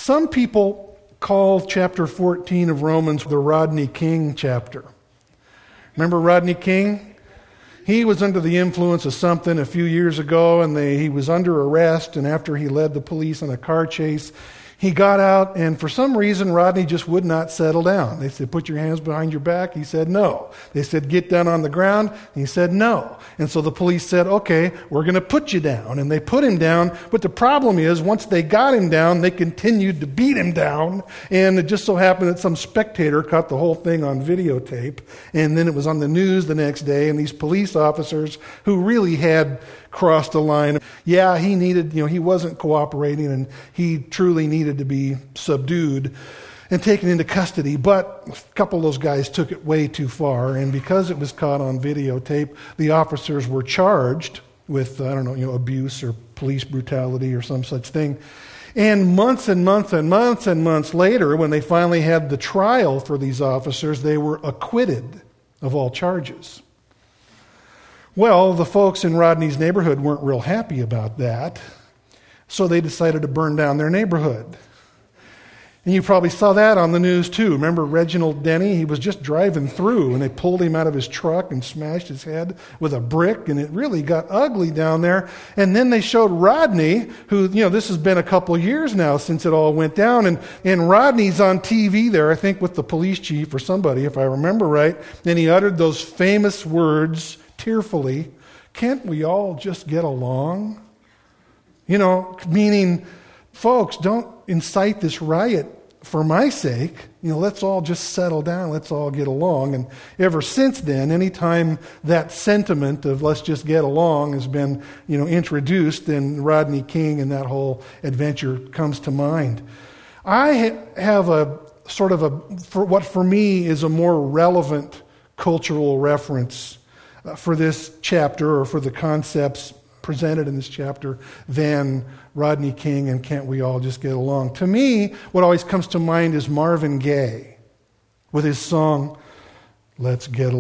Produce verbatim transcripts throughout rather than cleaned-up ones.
Some people call chapter fourteen of Romans the Rodney King chapter. Remember Rodney King? He was under the influence of something a few years ago, and they, he was under arrest, and after he led the police on a car chase, he got out, and for some reason, Rodney just would not settle down. They said, put your hands behind your back. He said, no. They said, get down on the ground. He said, no. And so the police said, okay, we're going to put you down. And they put him down. But the problem is, once they got him down, they continued to beat him down. And it just so happened that some spectator caught the whole thing on videotape. And then it was on the news the next day. And these police officers who really had crossed the line. Yeah, he needed, you know, he wasn't cooperating, and he truly needed to be subdued and taken into custody. But a couple of those guys took it way too far, and because it was caught on videotape, the officers were charged with, I don't know, you know, abuse or police brutality or some such thing. And months and months and months and months later, when they finally had the trial for these officers, they were acquitted of all charges. Well, the folks in Rodney's neighborhood weren't real happy about that, so they decided to burn down their neighborhood. And you probably saw that on the news too. Remember Reginald Denny? He was just driving through, and they pulled him out of his truck and smashed his head with a brick, and it really got ugly down there. And then they showed Rodney, who, you know, this has been a couple of years now since it all went down, and, and Rodney's on T V there, I think with the police chief or somebody, if I remember right, and he uttered those famous words, tearfully, can't we all just get along? You know, meaning, folks, don't incite this riot for my sake. You know, let's all just settle down. Let's all get along. And ever since then, anytime that sentiment of let's just get along has been, you know, introduced, then Rodney King and that whole adventure comes to mind. I have a sort of a, for what for me is a more relevant cultural reference Uh, for this chapter, or for the concepts presented in this chapter, than Rodney King and Can't We All Just Get Along. To me, what always comes to mind is Marvin Gaye with his song, Let's Get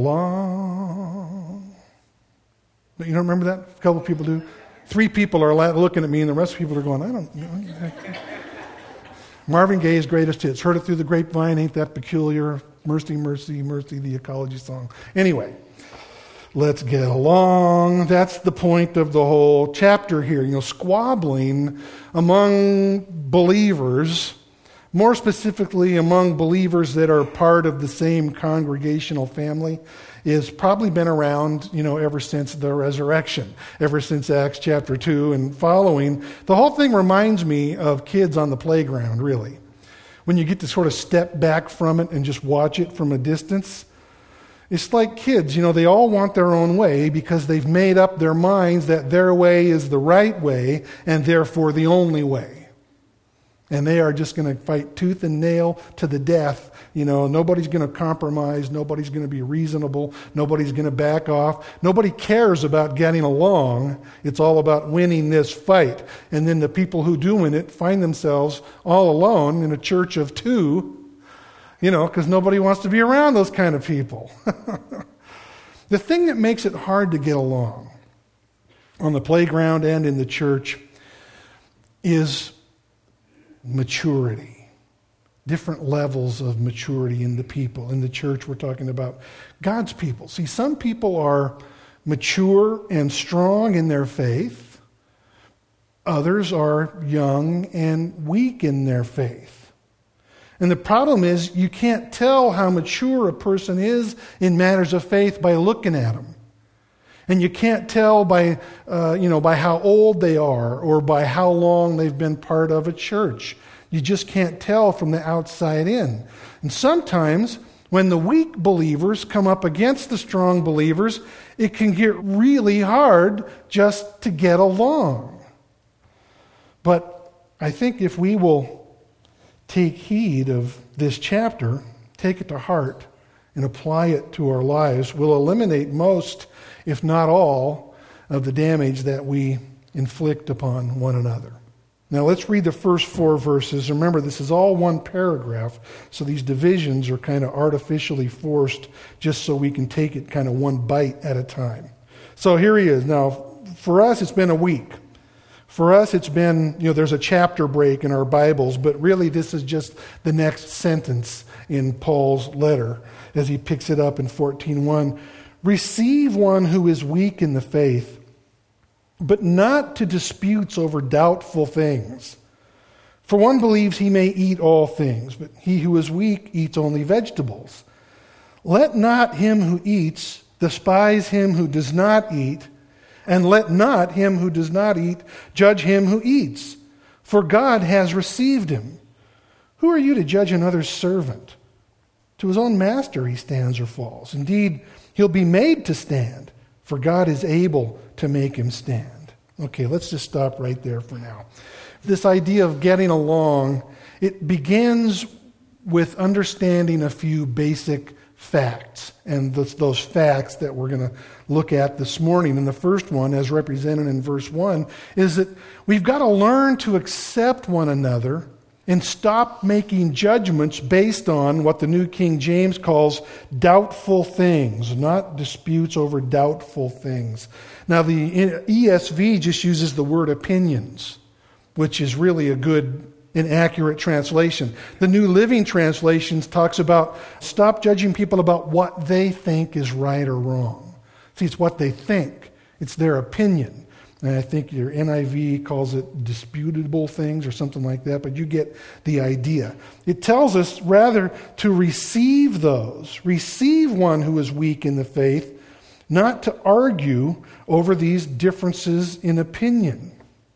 Along. You don't remember that? A couple of people do. Three people are looking at me, and the rest of the people are going, I don't know. Marvin Gaye's greatest hits. Heard it through the grapevine, ain't that peculiar? Mercy, mercy, mercy, the ecology song. Anyway. Let's get along. That's the point of the whole chapter here. You know, squabbling among believers, more specifically among believers that are part of the same congregational family, is probably been around, you know, ever since the resurrection, ever since Acts chapter two and following. The whole thing reminds me of kids on the playground, really. When you get to sort of step back from it and just watch it from a distance. It's like kids, you know, they all want their own way because they've made up their minds that their way is the right way and therefore the only way. And they are just going to fight tooth and nail to the death. You know, nobody's going to compromise. Nobody's going to be reasonable. Nobody's going to back off. Nobody cares about getting along. It's all about winning this fight. And then the people who do win it find themselves all alone in a church of two. You know, because nobody wants to be around those kind of people. The thing that makes it hard to get along on the playground and in the church is maturity. Different levels of maturity in the people. In the church, we're talking about God's people. See, some people are mature and strong in their faith. Others are young and weak in their faith. And the problem is you can't tell how mature a person is in matters of faith by looking at them. And you can't tell by, uh, you know, by how old they are or by how long they've been part of a church. You just can't tell from the outside in. And sometimes when the weak believers come up against the strong believers, it can get really hard just to get along. But I think if we will take heed of this chapter, take it to heart, and apply it to our lives, we'll eliminate most, if not all, of the damage that we inflict upon one another. Now let's read the first four verses. Remember, this is all one paragraph, so these divisions are kind of artificially forced just so we can take it kind of one bite at a time. So here he is. Now, for us, it's been a week. For us, it's been, you know, there's a chapter break in our Bibles, but really this is just the next sentence in Paul's letter as he picks it up in fourteen one. Receive one who is weak in the faith, but not to disputes over doubtful things. For one believes he may eat all things, but he who is weak eats only vegetables. Let not him who eats despise him who does not eat, and let not him who does not eat judge him who eats, for God has received him. Who are you to judge another's servant? To his own master he stands or falls. Indeed, he'll be made to stand, for God is able to make him stand. Okay, let's just stop right there for now. This idea of getting along, it begins with understanding a few basic facts. And those, those facts that we're going to look at this morning. And the first one, as represented in verse one, is that we've got to learn to accept one another and stop making judgments based on what the New King James calls doubtful things, not disputes over doubtful things. Now, the E S V just uses the word opinions, which is really a good and accurate translation. The New Living Translation talks about stop judging people about what they think is right or wrong. See, it's what they think. It's their opinion. And I think your N I V calls it disputable things or something like that, but you get the idea. It tells us rather to receive those, receive one who is weak in the faith, not to argue over these differences in opinion.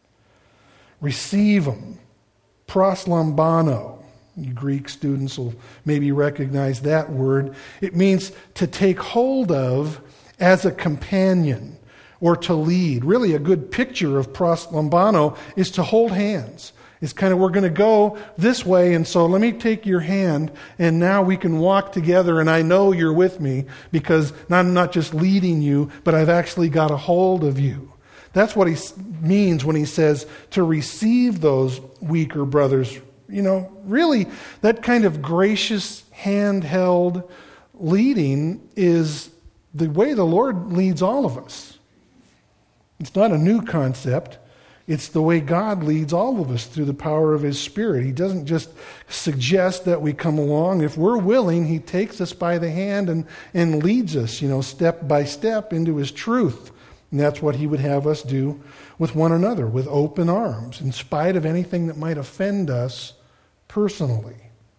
Receive them. Proslambano. You Greek students will maybe recognize that word. It means to take hold of as a companion or to lead. Really a good picture of proslambano is to hold hands. It's kind of, we're going to go this way, and so let me take your hand, and now we can walk together, and I know you're with me because I'm not just leading you, but I've actually got a hold of you. That's what he means when he says to receive those weaker brothers. You know, really, that kind of gracious, handheld leading is the way the Lord leads all of us. It's not a new concept. It's the way God leads all of us through the power of His Spirit. He doesn't just suggest that we come along. If we're willing, He takes us by the hand and, and leads us, you know, step by step into His truth. And that's what He would have us do with one another, with open arms, in spite of anything that might offend us personally.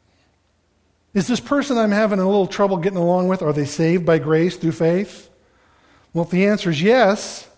Is this person I'm having a little trouble getting along with, are they saved by grace through faith? Well, if the answer is yes,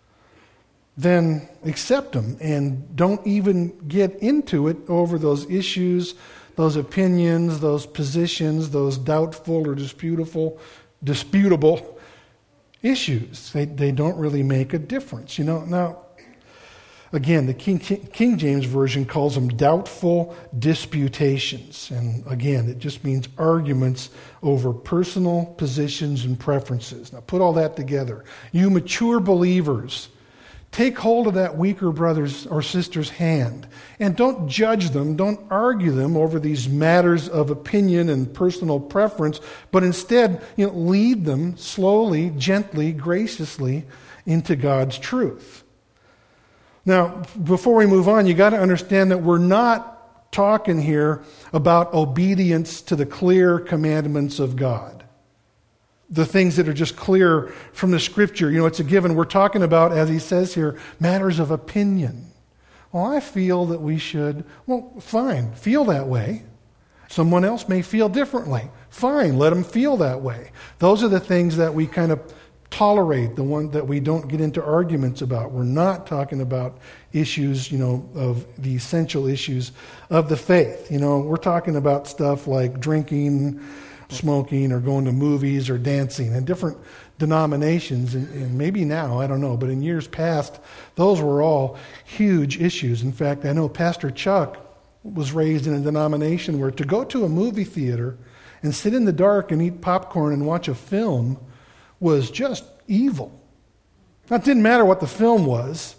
then accept them and don't even get into it over those issues, those opinions, those positions, those doubtful or disputable, disputable issues. They they don't really make a difference. You know, now, again, the King, King James Version calls them doubtful disputations. And again, it just means arguments over personal positions and preferences. Now, put all that together. You mature believers, take hold of that weaker brother's or sister's hand and don't judge them, don't argue them over these matters of opinion and personal preference, but instead, you know, lead them slowly, gently, graciously into God's truth. Now, before we move on, you got to understand that we're not talking here about obedience to the clear commandments of God. The things that are just clear from the Scripture. You know, it's a given. We're talking about, as he says here, matters of opinion. Well, I feel that we should. Well, fine. Feel that way. Someone else may feel differently. Fine. Let them feel that way. Those are the things that we kind of tolerate, the one that we don't get into arguments about. We're not talking about issues, you know, of the essential issues of the faith. You know, we're talking about stuff like drinking, smoking, or going to movies or dancing, and different denominations, and, and maybe now, I don't know, but in years past, those were all huge issues. In fact, I know Pastor Chuck was raised in a denomination where to go to a movie theater and sit in the dark and eat popcorn and watch a film was just evil. Now, it didn't matter what the film was.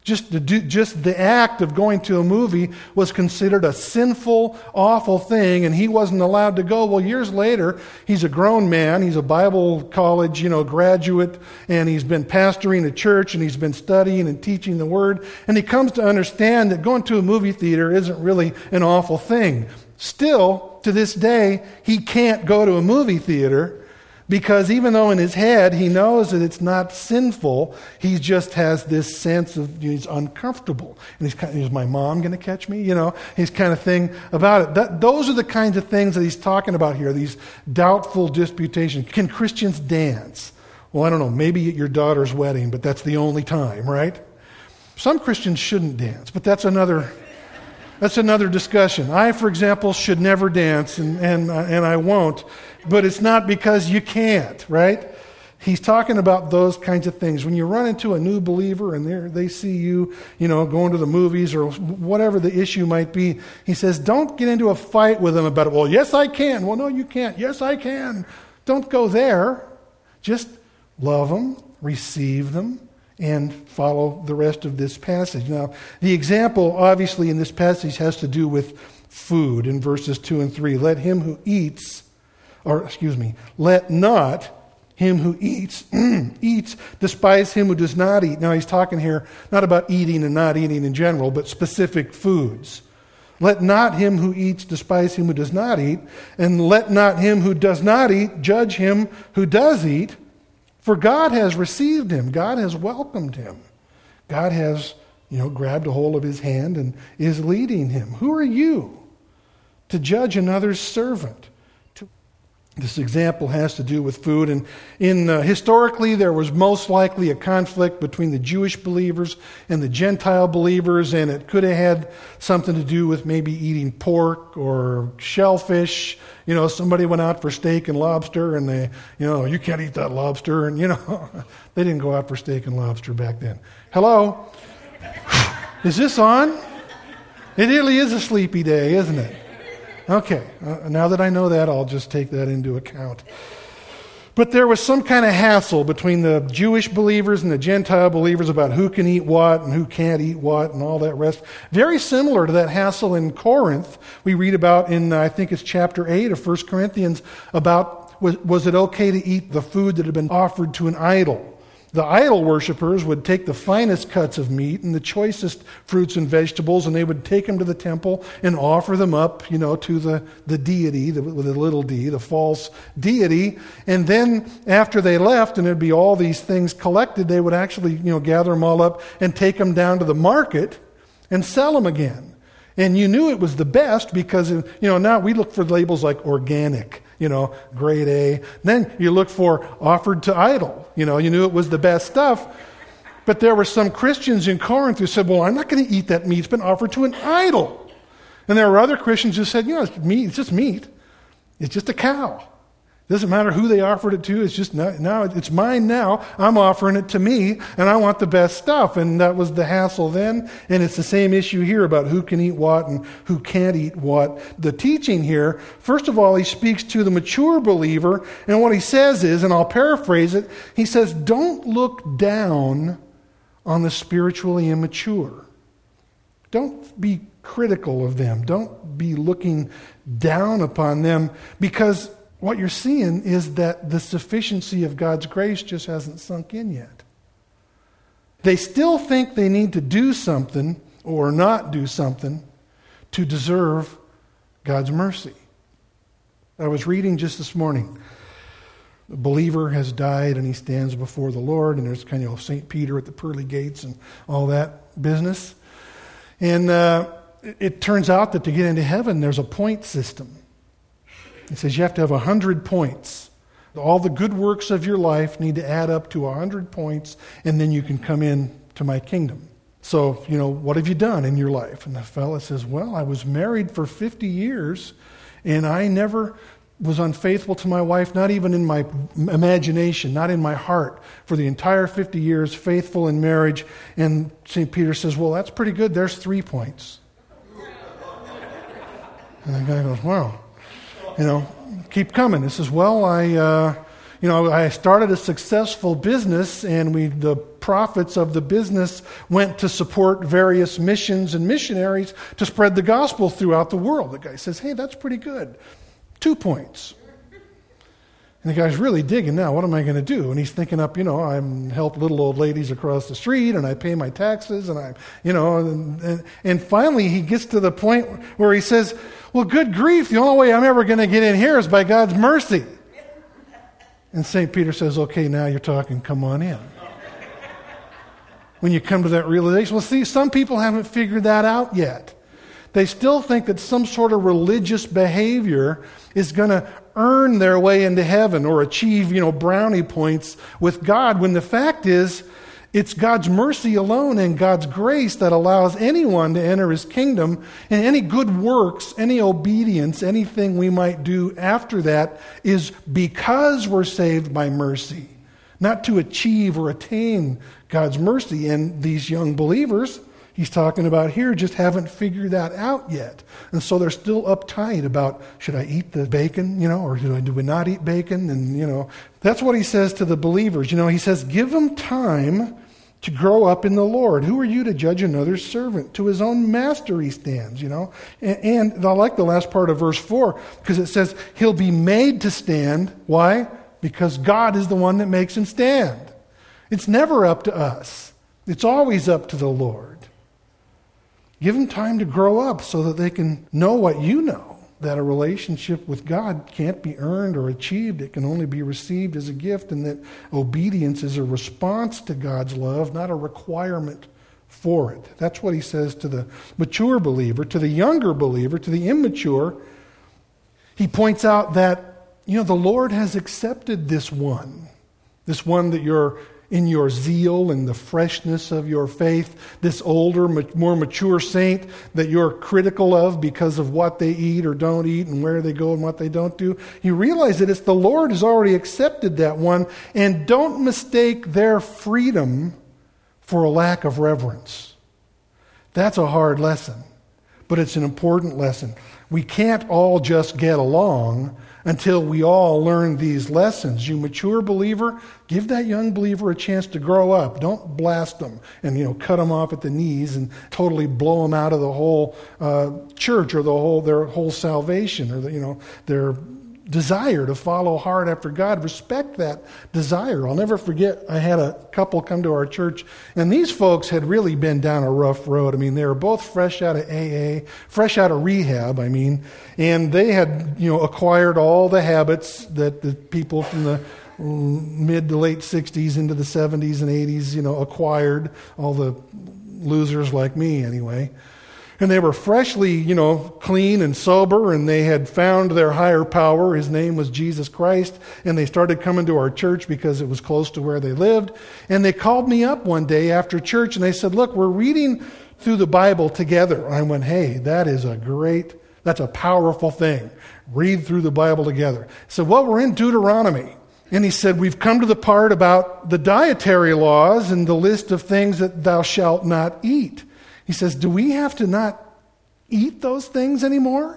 Just the, just the act of going to a movie was considered a sinful, awful thing, and he wasn't allowed to go. Well, years later, he's a grown man. He's a Bible college, you know, graduate, and he's been pastoring a church, and he's been studying and teaching the Word, and he comes to understand that going to a movie theater isn't really an awful thing. Still, to this day, he can't go to a movie theater because even though in his head he knows that it's not sinful, he just has this sense of, you know, he's uncomfortable. And he's kind of, is my mom going to catch me? You know, he's kind of thing about it. That, those are the kinds of things that he's talking about here, these doubtful disputations. Can Christians dance? Well, I don't know, maybe at your daughter's wedding, but that's the only time, right? Some Christians shouldn't dance, but that's another... That's another discussion. I, for example, should never dance, and, and, and I won't. But it's not because you can't, right? He's talking about those kinds of things. When you run into a new believer and they see you, you know, going to the movies or whatever the issue might be, he says, don't get into a fight with them about it. Well, yes, I can. Well, no, you can't. Yes, I can. Don't go there. Just love them, receive them, and follow the rest of this passage. Now, the example, obviously, in this passage has to do with food in verses two and three. Let him who eats, or excuse me, let not him who eats, eats, despise him who does not eat. Now, he's talking here not about eating and not eating in general, but specific foods. Let not him who eats despise him who does not eat, and let not him who does not eat judge him who does eat. For God has received him. God has welcomed him. God has, you know, grabbed a hold of his hand and is leading him. Who are you to judge another's servant? This example has to do with food. And in uh, historically, there was most likely a conflict between the Jewish believers and the Gentile believers, and it could have had something to do with maybe eating pork or shellfish. You know, somebody went out for steak and lobster, and they, you know, you can't eat that lobster. And, you know, they didn't go out for steak and lobster back then. Hello? Is this on? It really is a sleepy day, isn't it? Okay, uh, now that I know that, I'll just take that into account. But there was some kind of hassle between the Jewish believers and the Gentile believers about who can eat what and who can't eat what and all that rest. Very similar to that hassle in Corinth we read about in, I think it's chapter eight of First Corinthians, about was, was it okay to eat the food that had been offered to an idol? The idol worshippers would take the finest cuts of meat and the choicest fruits and vegetables, and they would take them to the temple and offer them up, you know, to the, the deity, the, with a little d, the false deity. And then after they left, and there'd be all these things collected, they would actually, you know, gather them all up and take them down to the market and sell them again. And you knew it was the best because, you know, now we look for labels like organic, you know, grade A. Then you look for offered to idol. You know, you knew it was the best stuff. But there were some Christians in Corinth who said, well, I'm not going to eat that meat. It's been offered to an idol. And there were other Christians who said, you know, it's meat. It's just meat. It's just a cow. It doesn't matter who they offered it to. It's just, now, now it's mine now. I'm offering it to me, and I want the best stuff. And that was the hassle then. And it's the same issue here about who can eat what and who can't eat what. The teaching here, first of all, he speaks to the mature believer. And what he says is, and I'll paraphrase it, he says, don't look down on the spiritually immature. Don't be critical of them. Don't be looking down upon them, because what you're seeing is that the sufficiency of God's grace just hasn't sunk in yet. They still think they need to do something or not do something to deserve God's mercy. I was reading just this morning. A believer has died and he stands before the Lord, and there's kind of Saint Peter at the pearly gates and all that business. And uh, it, it turns out that to get into heaven, there's a point system. It says you have to have one hundred points. All the good works of your life need to add up to one hundred points, and then you can come in to my kingdom. So, you know, what have you done in your life? And the fellow says, well, I was married for fifty years, and I never was unfaithful to my wife, not even in my imagination, not in my heart, for the entire fifty years, faithful in marriage. And Saint Peter says, well, that's pretty good. There's three points. And the guy goes, wow. You know, keep coming. He says, well, I, uh, you know, I started a successful business, and we the profits of the business went to support various missions and missionaries to spread the gospel throughout the world. The guy says, hey, that's pretty good. Two points. And the guy's really digging now, what am I going to do? And he's thinking up, you know, I help little old ladies across the street, and I pay my taxes, and I, you know, and, and, and finally he gets to the point where he says, well, good grief, the only way I'm ever going to get in here is by God's mercy. And Saint Peter says, okay, now you're talking, come on in. When you come to that realization, well, see, some people haven't figured that out yet. They still think that some sort of religious behavior is going to earn their way into heaven or achieve, you know, brownie points with God, when the fact is, it's God's mercy alone and God's grace that allows anyone to enter his kingdom, and any good works, any obedience, anything we might do after that is because we're saved by mercy, not to achieve or attain God's mercy. And these young believers he's talking about here just haven't figured that out yet. And so they're still uptight about, should I eat the bacon, you know, or do, I, do we not eat bacon? And, you know, that's what he says to the believers. You know, he says, give them time to grow up in the Lord. Who are you to judge another's servant? To his own master he stands, you know. And, and I like the last part of verse four, because it says, he'll be made to stand. Why? Because God is the one that makes him stand. It's never up to us. It's always up to the Lord. Give them time to grow up so that they can know what you know, that a relationship with God can't be earned or achieved. It can only be received as a gift, and that obedience is a response to God's love, not a requirement for it. That's what he says to the mature believer. To the younger believer, to the immature, he points out that, you know, the Lord has accepted this one, this one that you're in your zeal and the freshness of your faith, this older, more mature saint that you're critical of because of what they eat or don't eat and where they go and what they don't do. You realize that it's the Lord who's already accepted that one, and don't mistake their freedom for a lack of reverence. That's a hard lesson, but it's an important lesson. We can't all just get along until we all learn these lessons. You mature believer, give that young believer a chance to grow up. Don't blast them and, you know, cut them off at the knees and totally blow them out of the whole uh, church or the whole their whole salvation, or the, you know, their desire to follow hard after God. Respect that desire. I'll never forget, I had a couple come to our church, and these folks had really been down a rough road. I mean, they were both fresh out of A A, fresh out of rehab, I mean, and they had, you know, acquired all the habits that the people from the mid to late sixties into the seventies and eighties, you know, acquired, all the losers like me anyway. And they were freshly, you know, clean and sober, and they had found their higher power. His name was Jesus Christ, and they started coming to our church because it was close to where they lived. And they called me up one day after church, and they said, look, we're reading through the Bible together. And I went, hey, that is a great, that's a powerful thing. Read through the Bible together. So, well, we're in Deuteronomy. And he said, we've come to the part about the dietary laws and the list of things that thou shalt not eat. He says, do we have to not eat those things anymore?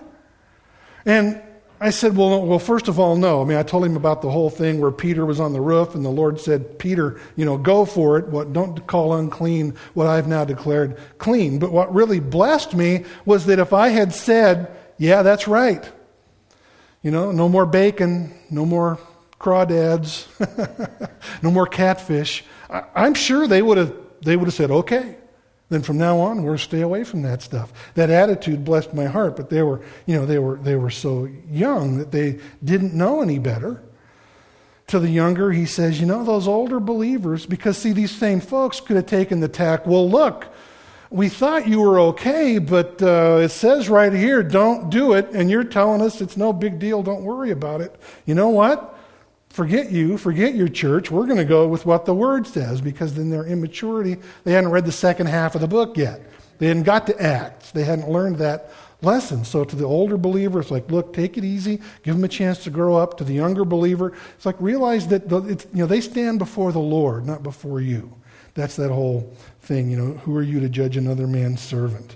And I said, well, well, first of all, no. I mean, I told him about the whole thing where Peter was on the roof and the Lord said, Peter, you know, go for it. What, don't call unclean what I've now declared clean. But what really blessed me was that if I had said, yeah, that's right. You know, no more bacon, no more crawdads, no more catfish. I, I'm sure they would have they would have said, okay. Then from now on, we'll stay away from that stuff. That attitude blessed my heart, but they were, you know, they were they were so young that they didn't know any better. To the younger, he says, you know, those older believers, because see, these same folks could have taken the tack, well, look, we thought you were okay, but uh, it says right here, don't do it, and you're telling us it's no big deal, don't worry about it. You know what? Forget you, forget your church. We're going to go with what the Word says, because in their immaturity, they hadn't read the second half of the book yet. They hadn't got to Acts. They hadn't learned that lesson. So to the older believer, it's like, look, take it easy. Give them a chance to grow up. To the younger believer, it's like, realize that the, it's, you know, they stand before the Lord, not before you. That's that whole thing, you know, who are you to judge another man's servant?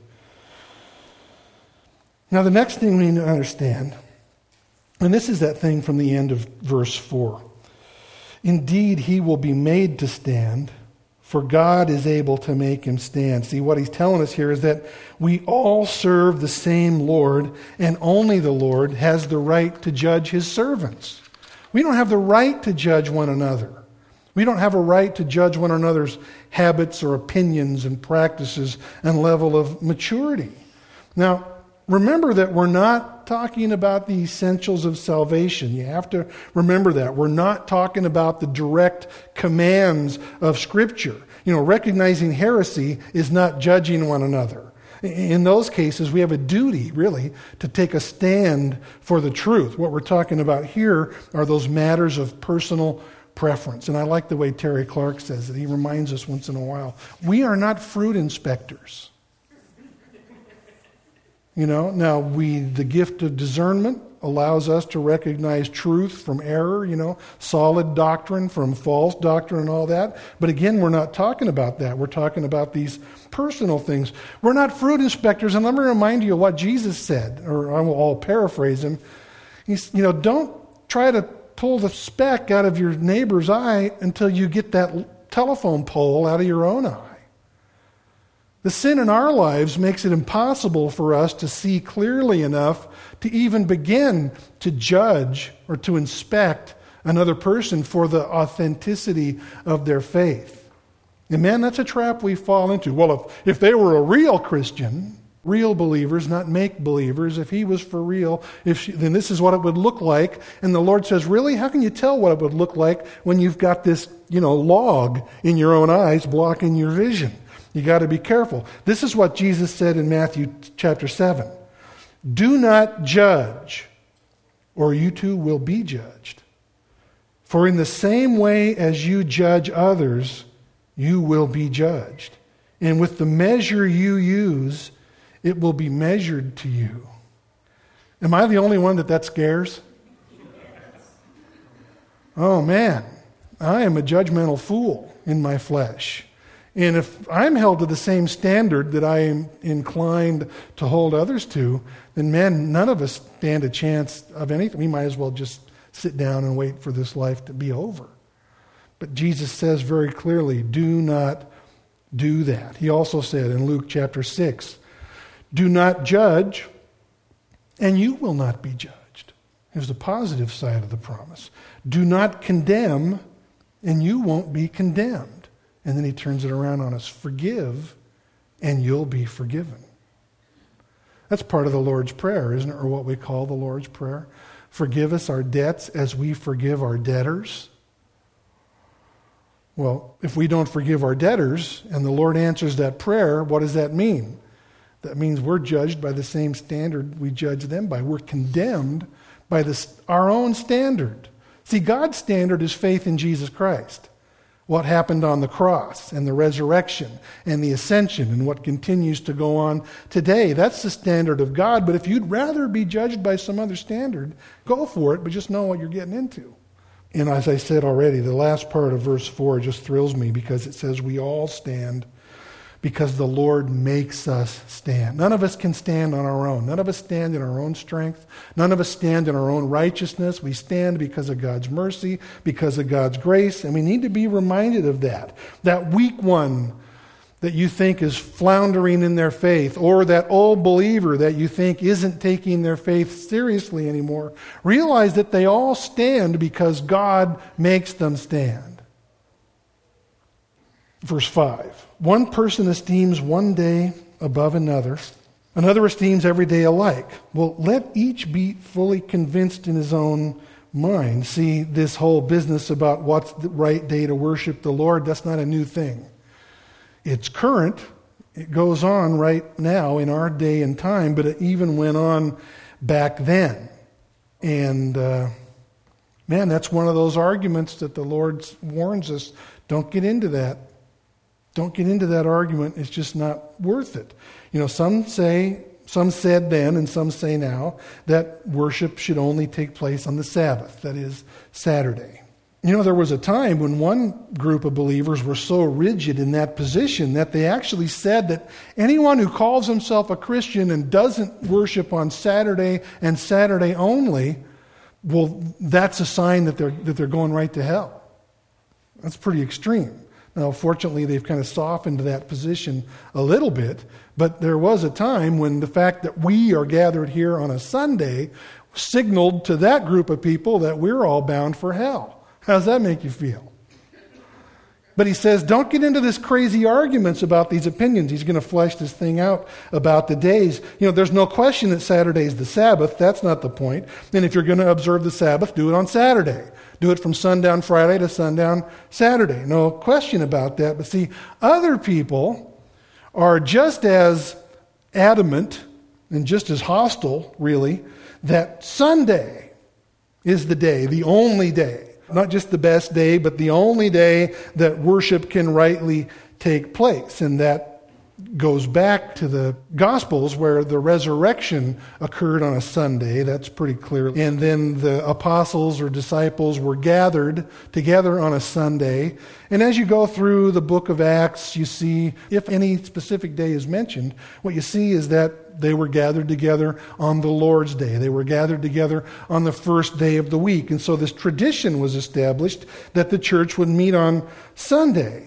Now, the next thing we need to understand, and this is that thing from the end of verse four. Indeed, he will be made to stand, for God is able to make him stand. See, what he's telling us here is that we all serve the same Lord, and only the Lord has the right to judge his servants. We don't have the right to judge one another. We don't have a right to judge one another's habits or opinions and practices and level of maturity. Now, remember that we're not talking about the essentials of salvation. You have to remember that. We're not talking about the direct commands of Scripture. You know, recognizing heresy is not judging one another. In those cases, we have a duty, really, to take a stand for the truth. What we're talking about here are those matters of personal preference. And I like the way Terry Clark says it. He reminds us once in a while, we are not fruit inspectors. You know, now we, the gift of discernment allows us to recognize truth from error, you know, solid doctrine from false doctrine and all that. But again, we're not talking about that. We're talking about these personal things. We're not fruit inspectors. And let me remind you of what Jesus said, or I will I'll paraphrase him. He's, you know, don't try to pull the speck out of your neighbor's eye until you get that telephone pole out of your own eye. The sin in our lives makes it impossible for us to see clearly enough to even begin to judge or to inspect another person for the authenticity of their faith. And man, that's a trap we fall into. Well, if, if they were a real Christian, real believers, not make believers, if he was for real, if she, then this is what it would look like. And the Lord says, really? How can you tell what it would look like when you've got this, you know, log in your own eyes blocking your vision? You got to be careful. This is what Jesus said in Matthew chapter seven. Do not judge, or you too will be judged. For in the same way as you judge others, you will be judged. And with the measure you use, it will be measured to you. Am I the only one that that scares? Oh man, I am a judgmental fool in my flesh. And if I'm held to the same standard that I am inclined to hold others to, then man, none of us stand a chance of anything. We might as well just sit down and wait for this life to be over. But Jesus says very clearly, do not do that. He also said in Luke chapter six, do not judge, and you will not be judged. Here's the positive side of the promise. Do not condemn, and you won't be condemned. And then he turns it around on us. Forgive, and you'll be forgiven. That's part of the Lord's Prayer, isn't it? Or what we call the Lord's Prayer. Forgive us our debts as we forgive our debtors. Well, if we don't forgive our debtors, and the Lord answers that prayer, what does that mean? That means we're judged by the same standard we judge them by. We're condemned by this, our own standard. See, God's standard is faith in Jesus Christ. What happened on the cross and the resurrection and the ascension and what continues to go on today. That's the standard of God. But if you'd rather be judged by some other standard, go for it, but just know what you're getting into. And as I said already, the last part of verse four just thrills me because it says we all stand because the Lord makes us stand. None of us can stand on our own. None of us stand in our own strength. None of us stand in our own righteousness. We stand because of God's mercy, because of God's grace, and we need to be reminded of that. That weak one that you think is floundering in their faith, or that old believer that you think isn't taking their faith seriously anymore, realize that they all stand because God makes them stand. Verse five, one person esteems one day above another, another esteems every day alike. Well, let each be fully convinced in his own mind. See, this whole business about what's the right day to worship the Lord, that's not a new thing. It's current. It goes on right now in our day and time, but it even went on back then. And uh, man, that's one of those arguments that the Lord warns us, don't get into that. Don't get into that argument. It's just not worth it. You know, some say, some said then and some say now that worship should only take place on the Sabbath, that is, Saturday. You know, there was a time when one group of believers were so rigid in that position that they actually said that anyone who calls himself a Christian and doesn't worship on Saturday and Saturday only, well, that's a sign that they're that they're going right to hell. That's pretty extreme. Now, fortunately, they've kind of softened that position a little bit, but there was a time when the fact that we are gathered here on a Sunday signaled to that group of people that we're all bound for hell. How does that make you feel? But he says, don't get into this crazy arguments about these opinions. He's going to flesh this thing out about the days. You know, there's no question that Saturday is the Sabbath. That's not the point. And if you're going to observe the Sabbath, do it on Saturday. Do it from sundown Friday to sundown Saturday. No question about that. But see, other people are just as adamant and just as hostile, really, that Sunday is the day, the only day. Not just the best day, but the only day that worship can rightly take place. And that goes back to the Gospels where the resurrection occurred on a Sunday. That's pretty clear. And then the apostles or disciples were gathered together on a Sunday. And as you go through the book of Acts, you see, if any specific day is mentioned, what you see is that they were gathered together on the Lord's Day. They were gathered together on the first day of the week. And so this tradition was established that the church would meet on Sunday.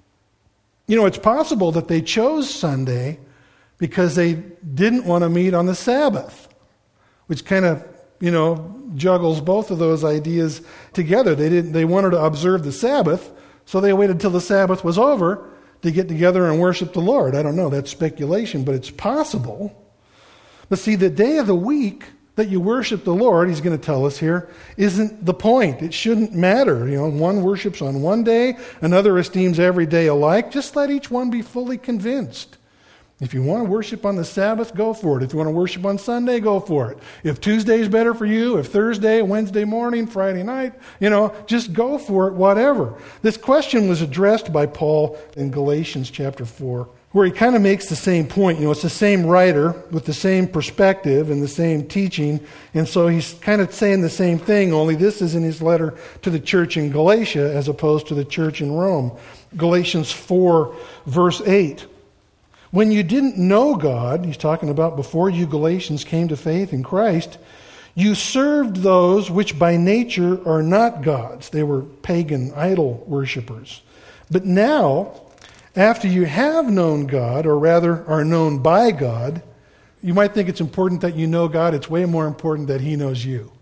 You know, it's possible that they chose Sunday because they didn't want to meet on the Sabbath, which kind of, you know, juggles both of those ideas together. They didn't. They wanted to observe the Sabbath, so they waited till the Sabbath was over to get together and worship the Lord. I don't know. That's speculation, but it's possible. But see, the day of the week that you worship the Lord, he's going to tell us here, isn't the point. It shouldn't matter. You know, one worships on one day, another esteems every day alike. Just let each one be fully convinced. If you want to worship on the Sabbath, go for it. If you want to worship on Sunday, go for it. If Tuesday is better for you, if Thursday, Wednesday morning, Friday night, you know, just go for it, whatever. This question was addressed by Paul in Galatians chapter four, where he kind of makes the same point. You know, it's the same writer with the same perspective and the same teaching. And so he's kind of saying the same thing, only this is in his letter to the church in Galatia as opposed to the church in Rome. Galatians four, verse eight. When you didn't know God, he's talking about before you Galatians came to faith in Christ, you served those which by nature are not gods. They were pagan idol worshippers. But now, after you have known God, or rather are known by God, you might think it's important that you know God. It's way more important that he knows you.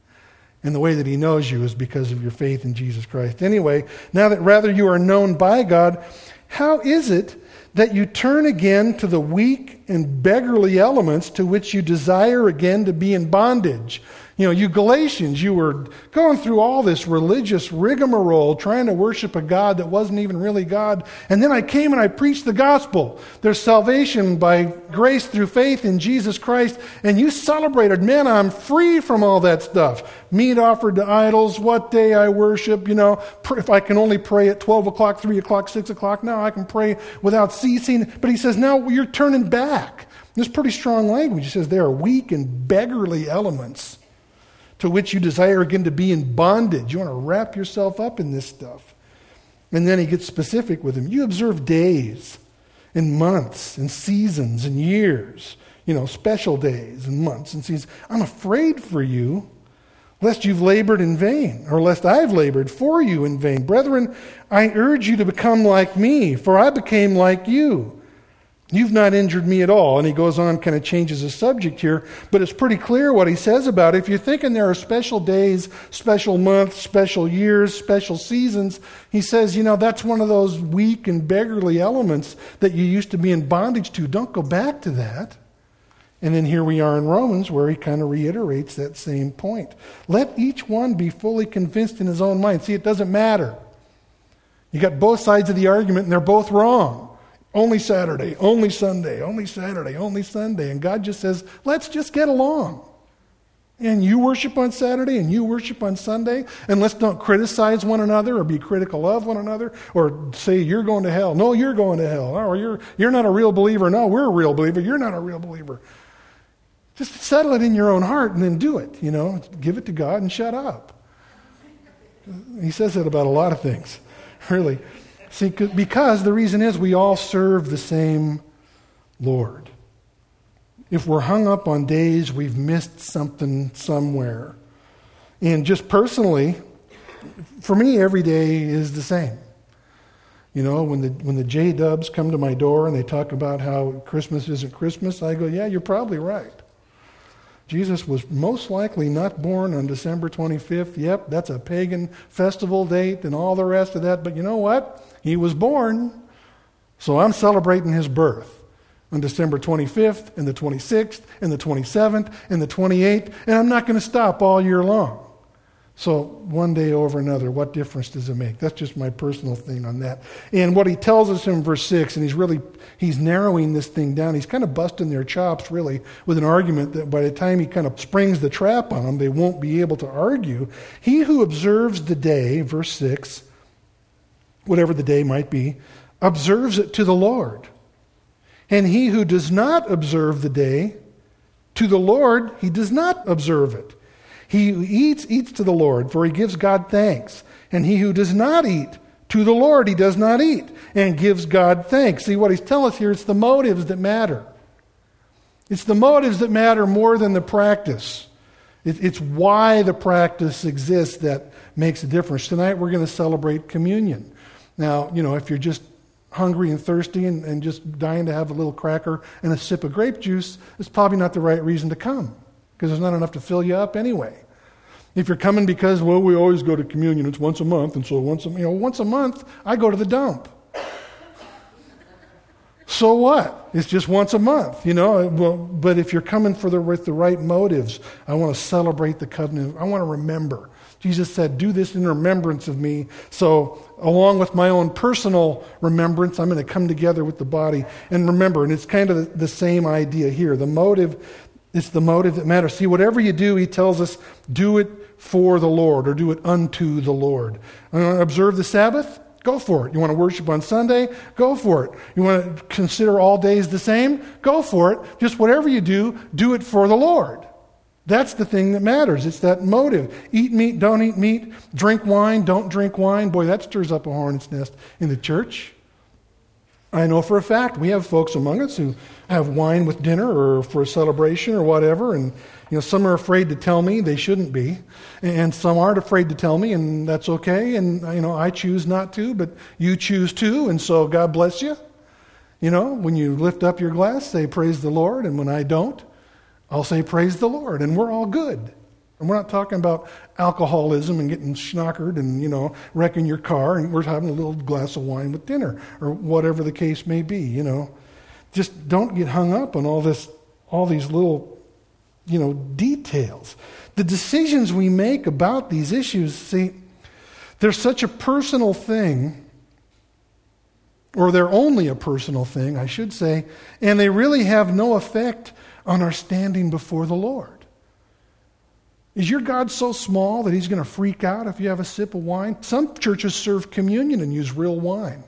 And the way that he knows you is because of your faith in Jesus Christ. Anyway, now that rather you are known by God, how is it that you turn again to the weak and beggarly elements to which you desire again to be in bondage? You know, you Galatians, you were going through all this religious rigmarole trying to worship a God that wasn't even really God. And then I came and I preached the gospel. There's salvation by grace through faith in Jesus Christ. And you celebrated, man, I'm free from all that stuff. Meat offered to idols, what day I worship, you know. If I can only pray at twelve o'clock, three o'clock, six o'clock, now I can pray without ceasing. But he says, now you're turning back. There's pretty strong language. He says there are weak and beggarly elements to which you desire again to be in bondage. You want to wrap yourself up in this stuff. And then he gets specific with him. You observe days and months and seasons and years, you know, special days and months and seasons. I'm afraid for you, lest you've labored in vain, or lest I've labored for you in vain. Brethren, I urge you to become like me, for I became like you. You've not injured me at all. And he goes on, kind of changes the subject here, but it's pretty clear what he says about it. If you're thinking there are special days, special months, special years, special seasons, he says, you know, that's one of those weak and beggarly elements that you used to be in bondage to. Don't go back to that. And then here we are in Romans where he kind of reiterates that same point. Let each one be fully convinced in his own mind. See, it doesn't matter. You got both sides of the argument and they're both wrong. Only Saturday, only Sunday, only Saturday, only Sunday. And God just says, let's just get along. And you worship on Saturday and you worship on Sunday. And let's don't criticize one another or be critical of one another or say you're going to hell. No, you're going to hell. Or you're, you're not a real believer. No, we're a real believer. You're not a real believer. Just settle it in your own heart and then do it. You know, give it to God and shut up. He says that about a lot of things, really. See, because the reason is we all serve the same Lord. If we're hung up on days, we've missed something somewhere. And just personally, for me, every day is the same. You know, when the when the J-dubs come to my door and they talk about how Christmas isn't Christmas, I go, yeah, you're probably right. Jesus was most likely not born on December twenty-fifth. Yep, that's a pagan festival date and all the rest of that. But you know what? He was born. So I'm celebrating his birth on December twenty-fifth and the twenty-sixth and the twenty-seventh and the twenty-eighth. And I'm not going to stop all year long. So one day over another, what difference does it make? That's just my personal thing on that. And what he tells us in verse six, and he's really, he's narrowing this thing down. He's kind of busting their chops, really, with an argument that by the time he kind of springs the trap on them, they won't be able to argue. He who observes the day, verse six, whatever the day might be, observes it to the Lord. And he who does not observe the day, to the Lord, he does not observe it. He who eats, eats to the Lord, for he gives God thanks. And he who does not eat, to the Lord he does not eat, and gives God thanks. See, what he's telling us here, it's the motives that matter. It's the motives that matter more than the practice. It, it's why the practice exists that makes a difference. Tonight we're going to celebrate communion. Now, you know, if you're just hungry and thirsty and, and just dying to have a little cracker and a sip of grape juice, it's probably not the right reason to come, because there's not enough to fill you up anyway. If you're coming because, well, we always go to communion, it's once a month, and so once a, you know, once a month, I go to the dump. So what? It's just once a month, you know. Well, but if you're coming for the with the right motives, I want to celebrate the covenant. I want to remember. Jesus said, do this in remembrance of me. So along with my own personal remembrance, I'm going to come together with the body and remember. And it's kind of the, the same idea here. The motive, it's the motive that matters. See, whatever you do, he tells us, do it for the Lord or do it unto the Lord. Uh, observe the Sabbath? Go for it. You want to worship on Sunday? Go for it. You want to consider all days the same? Go for it. Just whatever you do, do it for the Lord. That's the thing that matters. It's that motive. Eat meat, don't eat meat. Drink wine, don't drink wine. Boy, that stirs up a hornet's nest in the church. I know for a fact we have folks among us who have wine with dinner or for a celebration or whatever, and you know, some are afraid to tell me, they shouldn't be, and some aren't afraid to tell me, and that's okay. And you know, I choose not to, but you choose to, and so God bless you. You know, when you lift up your glass, say praise the Lord, and when I don't, I'll say praise the Lord, and we're all good. And we're not talking about alcoholism and getting schnockered and, you know, wrecking your car, and we're having a little glass of wine with dinner, or whatever the case may be, you know. Just don't get hung up on all this, all these little, you know, details. The decisions we make about these issues, see, they're such a personal thing, or they're only a personal thing, I should say, and they really have no effect on our standing before the Lord. Is your God so small that he's going to freak out if you have a sip of wine? Some churches serve communion and use real wine.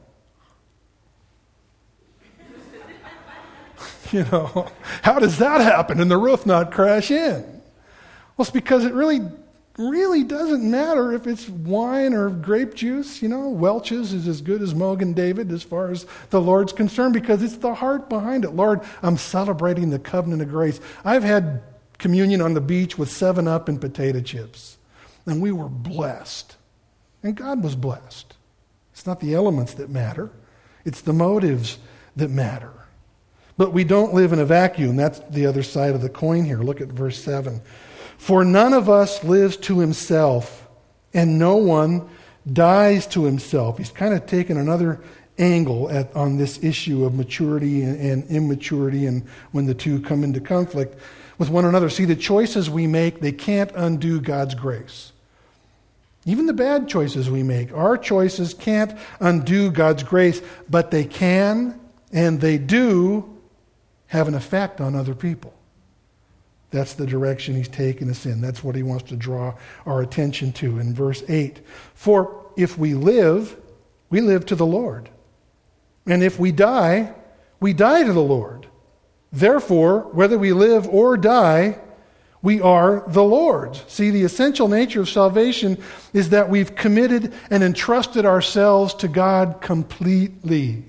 You know, how does that happen and the roof not crash in? Well, it's because it really, really doesn't matter if it's wine or grape juice. You know, Welch's is as good as Mogan David as far as the Lord's concerned, because it's the heart behind it. Lord, I'm celebrating the covenant of grace. I've had communion on the beach with seven up and potato chips, and we were blessed. And God was blessed. It's not the elements that matter. It's the motives that matter. But we don't live in a vacuum. That's the other side of the coin here. Look at verse seven. For none of us lives to himself, and no one dies to himself. He's kind of taken another angle at, on this issue of maturity and, and immaturity, and when the two come into conflict with one another. See, the choices we make, they can't undo God's grace. Even the bad choices we make, our choices can't undo God's grace, but they can, and they do, have an effect on other people. That's the direction he's taken us in. That's what he wants to draw our attention to in verse eight. For if we live, we live to the Lord. And if we die, we die to the Lord. Therefore, whether we live or die, we are the Lord's. See, the essential nature of salvation is that we've committed and entrusted ourselves to God completely.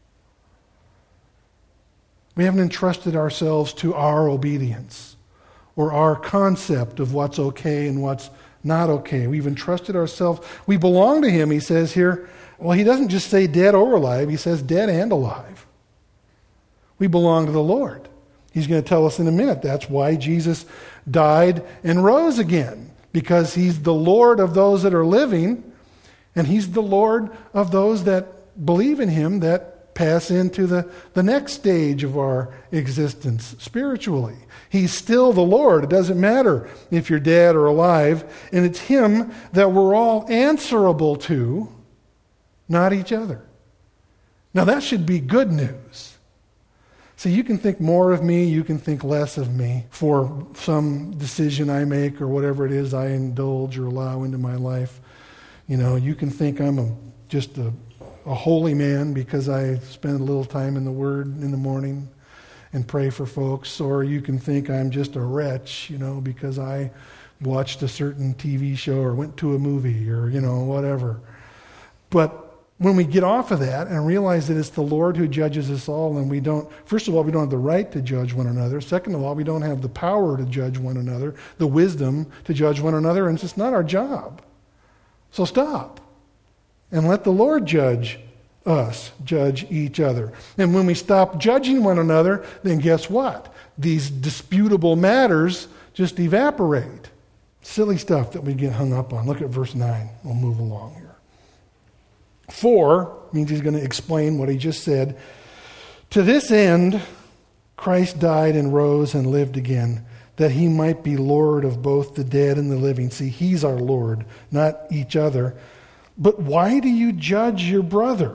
We haven't entrusted ourselves to our obedience or our concept of what's okay and what's Not okay. We've entrusted ourselves. We belong to him, he says here. Well, he doesn't just say dead or alive. He says dead and alive. We belong to the Lord. He's going to tell us in a minute. That's why Jesus died and rose again. Because he's the Lord of those that are living, and he's the Lord of those that believe in him, that pass into the, the next stage of our existence spiritually. He's still the Lord. It doesn't matter if you're dead or alive. And it's him that we're all answerable to, not each other. Now that should be good news. So you can think more of me, you can think less of me for some decision I make or whatever it is I indulge or allow into my life. You know, you can think I'm a, just a, a holy man because I spend a little time in the Word in the morning and pray for folks, or you can think I'm just a wretch, you know, because I watched a certain T V show or went to a movie or, you know, whatever. But when we get off of that and realize that it's the Lord who judges us all, and we don't, first of all, we don't have the right to judge one another. Second of all, we don't have the power to judge one another, the wisdom to judge one another, and it's just not our job. So stop and let the Lord judge us, judge each other. And when we stop judging one another, then guess what? These disputable matters just evaporate. Silly stuff that we get hung up on. Look at verse nine. We'll move along here. For means he's going to explain what he just said. To this end, Christ died and rose and lived again, that he might be Lord of both the dead and the living. See, he's our Lord, not each other. But why do you judge your brother?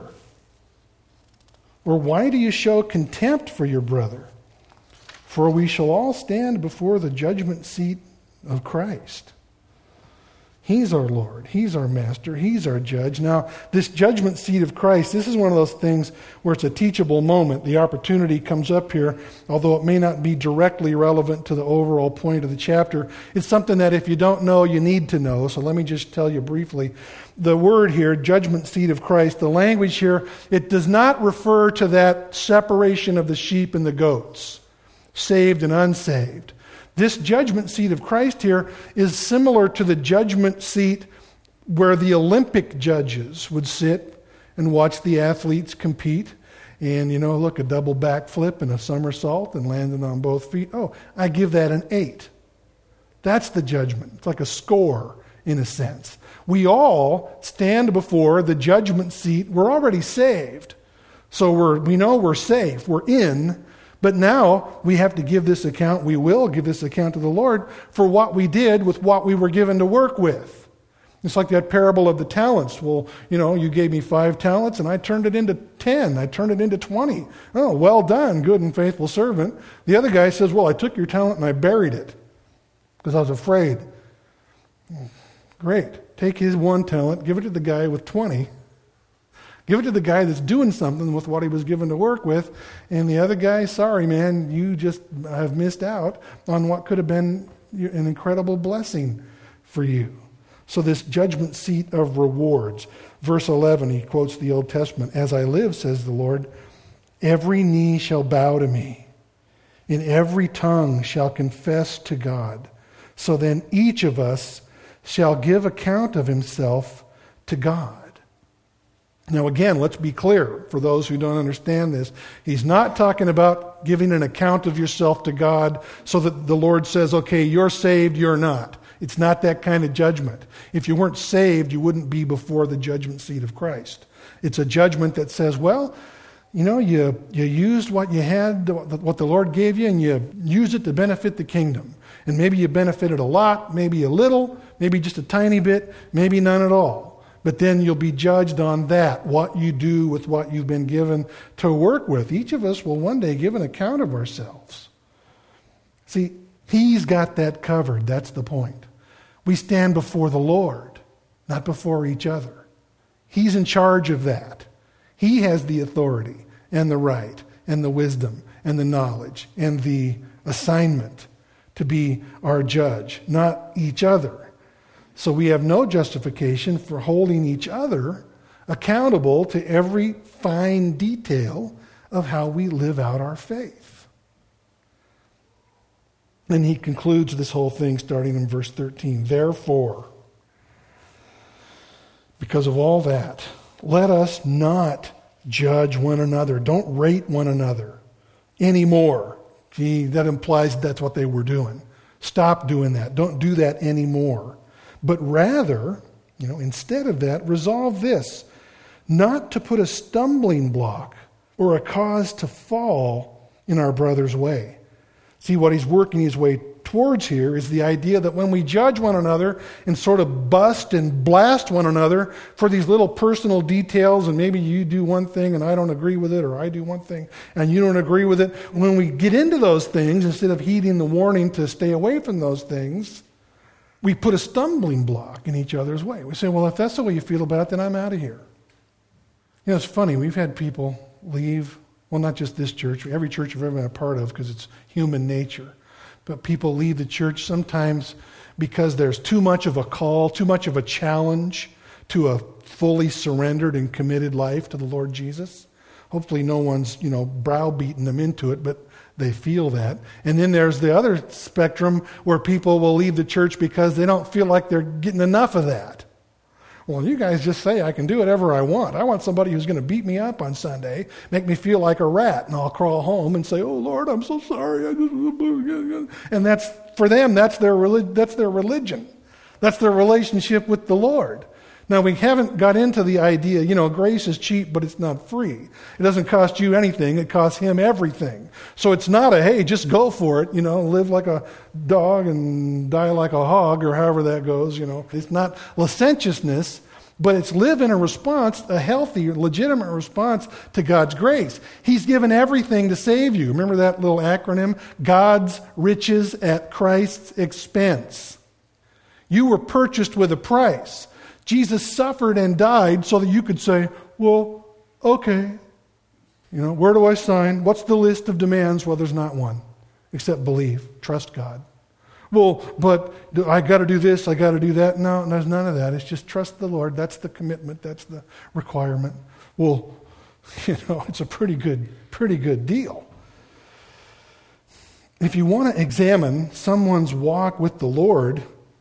Or why do you show contempt for your brother? For we shall all stand before the judgment seat of Christ. He's our Lord. He's our master. He's our judge. Now, this judgment seat of Christ, this is one of those things where it's a teachable moment. The opportunity comes up here, although it may not be directly relevant to the overall point of the chapter. It's something that if you don't know, you need to know. So let me just tell you briefly. The word here, judgment seat of Christ, the language here, it does not refer to that separation of the sheep and the goats, saved and unsaved. This judgment seat of Christ here is similar to the judgment seat where the Olympic judges would sit and watch the athletes compete. And, you know, look, a double backflip and a somersault and landing on both feet. Oh, I give that an eight. That's the judgment. It's like a score in a sense. We all stand before the judgment seat. We're already saved. So we're, we know we're safe. We're in. But now we have to give this account, we will give this account to the Lord for what we did with what we were given to work with. It's like that parable of the talents. Well, you know, you gave me five talents and I turned it into ten. I turned it into twenty. Oh, well done, good and faithful servant. The other guy says, well, I took your talent and I buried it because I was afraid. Great. Take his one talent, give it to the guy with twenty. Give it to the guy that's doing something with what he was given to work with. And the other guy, sorry, man, you just have missed out on what could have been an incredible blessing for you. So this judgment seat of rewards. Verse eleven, he quotes the Old Testament. As I live, says the Lord, every knee shall bow to me, and every tongue shall confess to God. So then each of us shall give account of himself to God. Now again, let's be clear for those who don't understand this. He's not talking about giving an account of yourself to God so that the Lord says, okay, you're saved, you're not. It's not that kind of judgment. If you weren't saved, you wouldn't be before the judgment seat of Christ. It's a judgment that says, well, you know, you, you used what you had, what the Lord gave you, and you used it to benefit the kingdom. And maybe you benefited a lot, maybe a little, maybe just a tiny bit, maybe none at all. But then you'll be judged on that, what you do with what you've been given to work with. Each of us will one day give an account of ourselves. See, he's got that covered. That's the point. We stand before the Lord, not before each other. He's in charge of that. He has the authority and the right and the wisdom and the knowledge and the assignment to be our judge, not each other. So we have no justification for holding each other accountable to every fine detail of how we live out our faith. And he concludes this whole thing starting in verse thirteen. Therefore, Because of all that, let us not judge one another. Don't rate one another anymore. Gee, that implies that's what they were doing. Stop doing that. Don't do that anymore. But rather, you know, instead of that, resolve this: not to put a stumbling block or a cause to fall in our brother's way. See, what he's working his way towards here is the idea that when we judge one another and sort of bust and blast one another for these little personal details, and maybe you do one thing and I don't agree with it, or I do one thing and you don't agree with it, when we get into those things, instead of heeding the warning to stay away from those things, we put a stumbling block in each other's way. We say, well, if that's the way you feel about it, then I'm out of here. You know, it's funny. We've had people leave, well, not just this church, every church I've ever been a part of, because it's human nature. But people leave the church sometimes because there's too much of a call, too much of a challenge to a fully surrendered and committed life to the Lord Jesus. Hopefully no one's, you know, browbeating them into it, but they feel that. And then there's the other spectrum where people will leave the church because they don't feel like they're getting enough of that. Well, you guys just say I can do whatever I want. I want somebody who's going to beat me up on Sunday, make me feel like a rat, and I'll crawl home and say, "Oh Lord, I'm so sorry." I just... And that's, for them, that's their relig- that's their religion. That's their relationship with the Lord. Now, we haven't got into the idea, you know, grace is cheap, but it's not free. It doesn't cost you anything. It costs him everything. So it's not a, hey, just go for it, you know, live like a dog and die like a hog, or however that goes, you know. It's not licentiousness, but it's live in a response, a healthy, legitimate response to God's grace. He's given everything to save you. Remember that little acronym? God's riches at Christ's expense. You were purchased with a price. Jesus suffered and died so that you could say, well, okay, you know, where do I sign? What's the list of demands? Well, there's not one, except believe, trust God. Well, but I got to do this, I got to do that. No, there's none of that. It's just trust the Lord. That's the commitment. That's the requirement. Well, you know, it's a pretty good, pretty good deal. If you want to examine someone's walk with the Lord,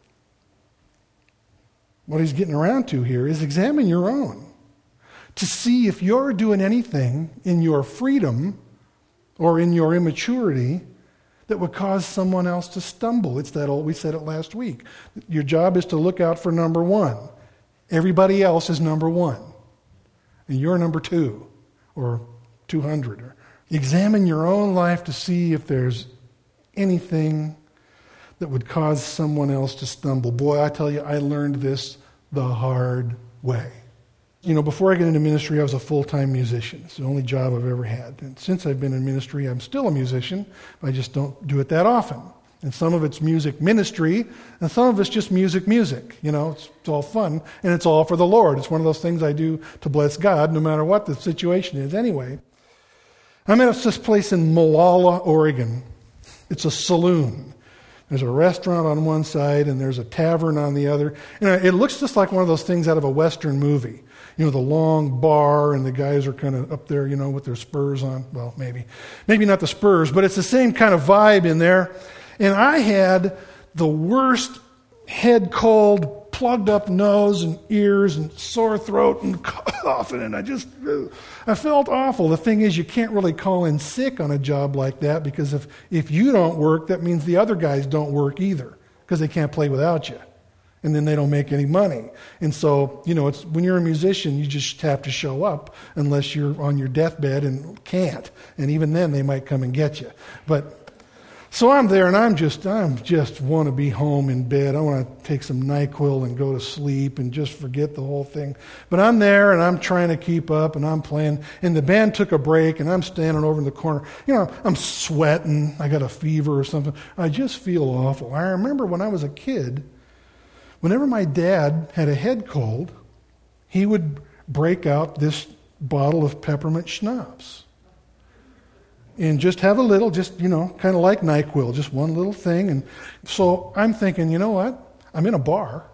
what he's getting around to here is examine your own to see if you're doing anything in your freedom or in your immaturity that would cause someone else to stumble. It's that old, we said it last week. Your job is to look out for number one. Everybody else is number one. And you're number two or two hundred. Examine your own life to see if there's anything that would cause someone else to stumble. Boy, I tell you, I learned this the hard way. You know, before I got into ministry, I was a full-time musician. It's the only job I've ever had. And since I've been in ministry, I'm still a musician. I just don't do it that often. And some of it's music ministry, and some of it's just music music. You know, it's, it's all fun, and it's all for the Lord. It's one of those things I do to bless God, no matter what the situation is anyway. I'm at this place in Molalla, Oregon. It's a saloon. There's a restaurant on one side, and there's a tavern on the other. And it looks just like one of those things out of a Western movie. You know, the long bar, and the guys are kind of up there, you know, with their spurs on. Well, maybe. Maybe not the spurs, but it's the same kind of vibe in there. And I had the worst head cold, plugged up nose and ears and sore throat and coughing, and I just, I felt awful. The thing is, you can't really call in sick on a job like that, because if, if you don't work, that means the other guys don't work either, because they can't play without you. And then they don't make any money. And so, you know, it's when you're a musician, you just have to show up unless you're on your deathbed and can't. And even then, they might come and get you. But so I'm there, and I'm just, I'm just want to be home in bed. I want to take some NyQuil and go to sleep and just forget the whole thing. But I'm there, and I'm trying to keep up, and I'm playing. And the band took a break, and I'm standing over in the corner. You know, I'm sweating. I got a fever or something. I just feel awful. I remember when I was a kid, whenever my dad had a head cold, he would break out this bottle of peppermint schnapps. And just have a little, just, you know, kind of like NyQuil, just one little thing. And so I'm thinking, you know what? I'm in a bar.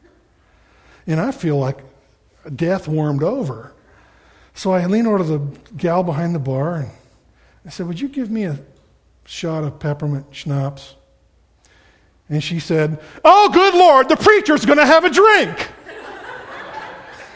And I feel like death warmed over. So I lean over to the gal behind the bar, and I said, would you give me a shot of peppermint schnapps? And she said, oh, good Lord, the preacher's going to have a drink.